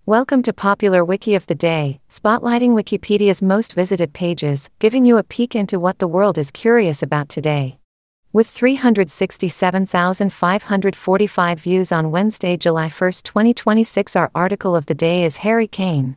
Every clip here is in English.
Welcome to Popular Wiki of the Day, spotlighting Wikipedia's most visited pages, giving you a peek into what the world is curious about today. With 367,545 views on Wednesday, July 1, 2026, our article of the day is Harry Kane.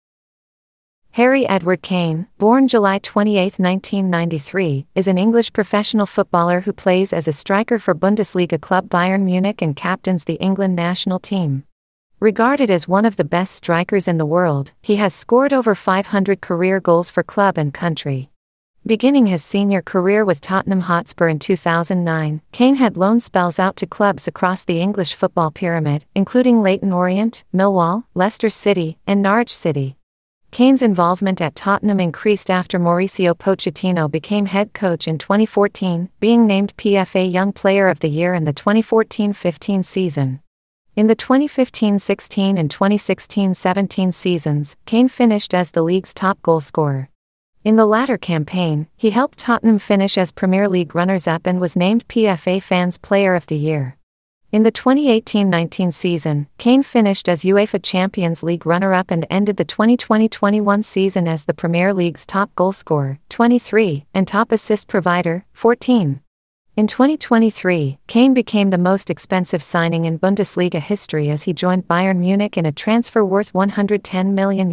Harry Edward Kane, born July 28, 1993, is an English professional footballer who plays as a striker for Bundesliga club Bayern Munich and captains the England national team. Regarded as one of the best strikers in the world, he has scored over 500 career goals for club and country. Beginning his senior career with Tottenham Hotspur in 2009, Kane had loan spells out to clubs across the English football pyramid, including Leyton Orient, Millwall, Leicester City, and Norwich City. Kane's involvement at Tottenham increased after Mauricio Pochettino became head coach in 2014, being named PFA Young Player of the Year in the 2014-15 season. In the 2015-16 and 2016-17 seasons, Kane finished as the league's top goalscorer. In the latter campaign, he helped Tottenham finish as Premier League runners-up and was named PFA Fans Player of the Year. In the 2018-19 season, Kane finished as UEFA Champions League runner-up and ended the 2020-21 season as the Premier League's top goalscorer, 23, and top assist provider, 14. In 2023, Kane became the most expensive signing in Bundesliga history as he joined Bayern Munich in a transfer worth €110 million.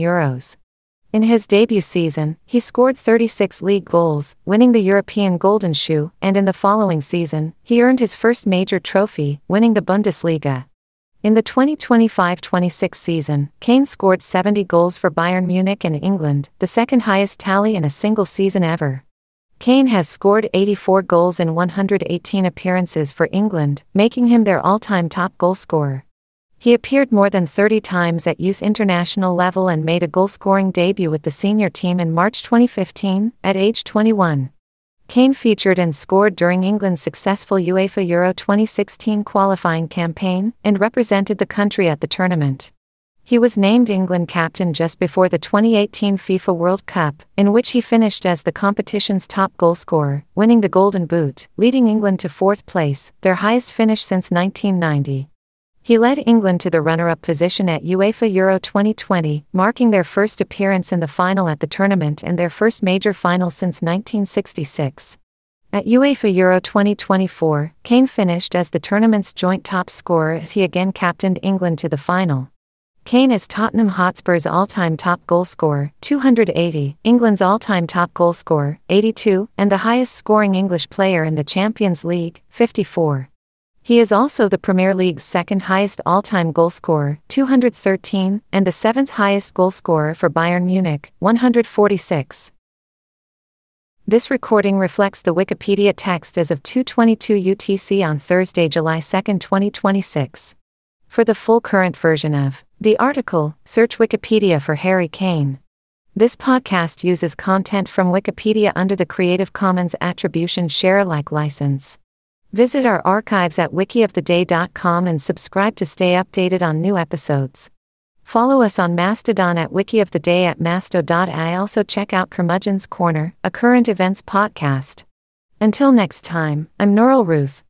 In his debut season, he scored 36 league goals, winning the European Golden Shoe, and in the following season, he earned his first major trophy, winning the Bundesliga. In the 2025-26 season, Kane scored 70 goals for Bayern Munich and England, the second highest tally in a single season ever. Kane has scored 84 goals in 118 appearances for England, making him their all-time top goalscorer. He appeared more than 30 times at youth international level and made a goal-scoring debut with the senior team in March 2015, at age 21. Kane featured and scored during England's successful UEFA Euro 2016 qualifying campaign, and represented the country at the tournament. He was named England captain just before the 2018 FIFA World Cup, in which he finished as the competition's top goalscorer, winning the Golden Boot, leading England to fourth place, their highest finish since 1990. He led England to the runner-up position at UEFA Euro 2020, marking their first appearance in the final at the tournament and their first major final since 1966. At UEFA Euro 2024, Kane finished as the tournament's joint top scorer as he again captained England to the final. Kane is Tottenham Hotspur's all-time top goalscorer, 280, England's all-time top goalscorer, 82, and the highest-scoring English player in the Champions League, 54. He is also the Premier League's second-highest all-time goalscorer, 213, and the seventh-highest goalscorer for Bayern Munich, 146. This recording reflects the Wikipedia text as of 2:22 UTC on Thursday, July 2, 2026. For the full current version of the article, search Wikipedia for Harry Kane. This podcast uses content from Wikipedia under the Creative Commons Attribution Share Alike license. Visit our archives at wikioftheday.com and subscribe to stay updated on new episodes. Follow us on Mastodon at wikioftheday at masto.ai. Also check out Curmudgeon's Corner, a current events podcast. Until next time, I'm Nurul Ruth.